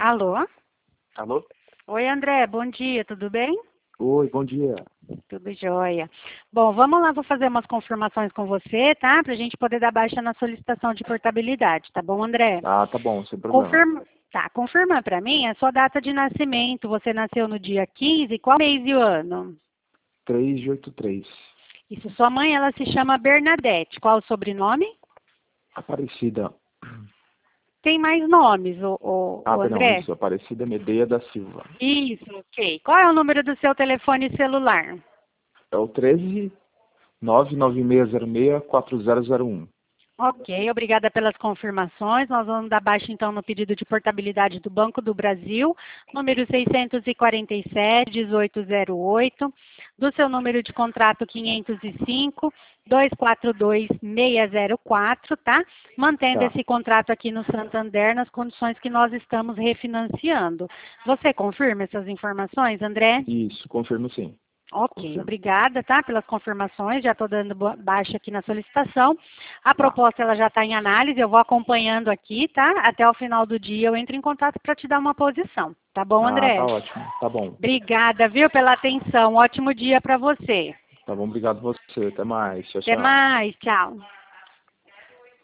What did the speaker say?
Alô? Alô? Oi, André, bom dia, tudo bem? Oi, bom dia. Tudo jóia. Bom, vamos lá, vou fazer umas confirmações com você, tá? Pra gente poder dar baixa na solicitação de portabilidade, tá bom, André? Ah, tá bom, sem problema. Confirma pra mim a sua data de nascimento. Você nasceu no dia 15, qual mês e o ano? 3 de 8 3. Isso, sua mãe, ela se chama Bernadette. Qual o sobrenome? Aparecida. Tem mais nomes, o Perdão, André? isso. Aparecida Medeia da Silva. Isso, ok. Qual é o número do seu telefone celular? É o 13 996064001. Ok, obrigada pelas confirmações. Nós vamos dar baixa então no pedido de portabilidade do Banco do Brasil, número 647-1808, do seu número de contrato 505-242-604, tá? Mantendo Tá. esse contrato aqui no Santander nas condições que nós estamos refinanciando. Você confirma essas informações, André? Isso, confirmo sim. Ok, Confirmo. obrigada, tá, pelas confirmações. Já estou dando baixa aqui na solicitação. A Tá. proposta ela já está em análise, eu vou acompanhando aqui, tá? Até o final do dia eu entro em contato para te dar uma posição. Tá bom, Ah, tá André? ótimo. Tá bom. Obrigada, viu, pela atenção. Ótimo dia para você. Tá bom, obrigado você. Até mais. Tchau, Até tchau. mais, tchau.